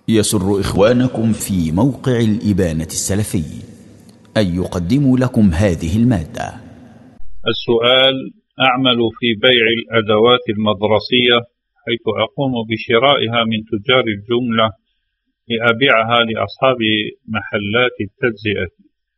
يسر إخوانكم في موقع الإبانة السلفي أن يقدموا لكم هذه المادة. السؤال: أعمل في بيع الأدوات المدرسية، حيث أقوم بشرائها من تجار الجملة لأبيعها لأصحاب محلات التجزئة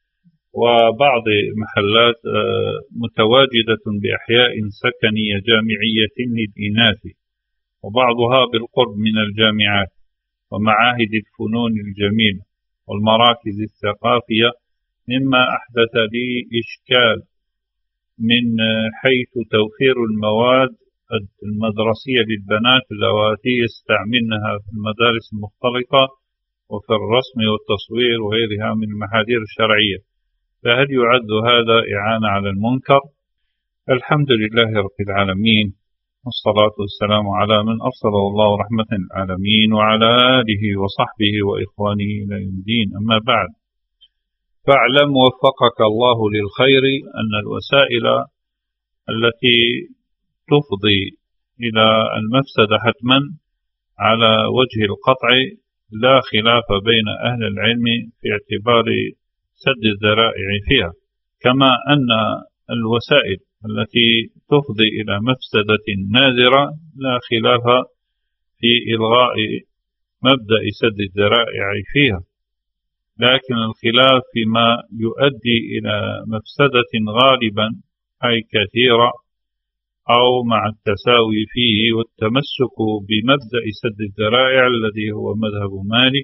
وبعض محلات متواجدة بأحياء سكنية جامعية للإناث، وبعضها بالقرب من الجامعات ومعاهد الفنون الجميلة والمراكز الثقافية، مما أحدث لي إشكال من حيث توفير المواد المدرسية للبنات اللواتي يستعملنها في المدارس المختلطة وفي الرسم والتصوير وغيرها من المحاذير الشرعية، فهل يعد هذا إعانة على المنكر؟ الحمد لله رب العالمين، والصلاة والسلام على من أرسله الله رحمة للعالمين وعلى آله وصحبه وإخوانه إلى يوم الدين. أما بعد، فاعلم وفقك الله للخير أن الوسائل التي تفضي إلى المفسدة حتما على وجه القطع لا خلاف بين أهل العلم في اعتبار سد الذرائع فيها، كما أن الوسائل التي تفضي إلى مفسدة نادرة لا خلاف في إلغاء مبدأ سد الذرائع فيها، لكن الخلاف فيما يؤدي إلى مفسدة غالبا أي كثيرة أو مع التساوي فيه والتمسك بمبدأ سد الذرائع الذي هو مذهب مالك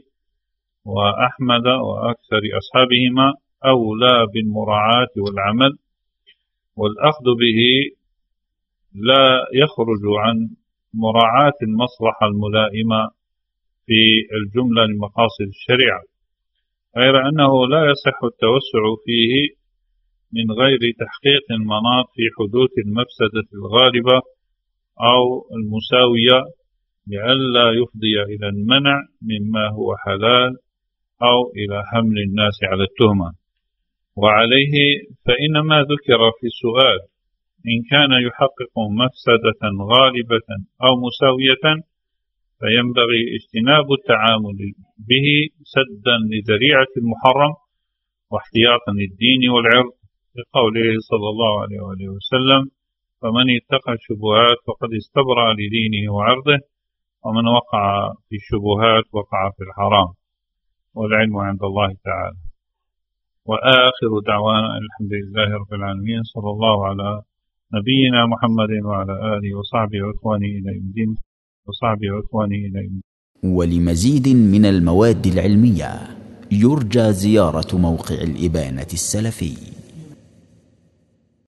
وأحمد وأكثر أصحابهما أولى بالمراعاة والعمل، والأخذ به لا يخرج عن مراعاة المصلحة الملائمة في الجملة لمقاصد الشريعة، غير أنه لا يصح التوسع فيه من غير تحقيق المناط في حدوث المفسدة الغالبة أو المساوية، لئلا يفضي إلى المنع مما هو حلال أو إلى حمل الناس على التهمة. وعليه فإن ما ذكر في السؤال إن كان يحقق مفسدة غالبة أو مساوية فينبغي اجتناب التعامل به سدا لذريعة المحرم واحتياطا للدين والعرض، لقوله صلى الله عليه وآله وسلم: فمن اتقى الشبهات فقد استبرأ لدينه وعرضه، ومن وقع في الشبهات وقع في الحرام، والعلم عند الله تعالى. وآخر دعوانا الحمد لله رب العالمين، صلى الله على نبينا محمد وعلى آله وصحبه وإخوانه إلى يوم الدين ولمزيد من المواد العلمية يرجى زيارة موقع الإبانة السلفي.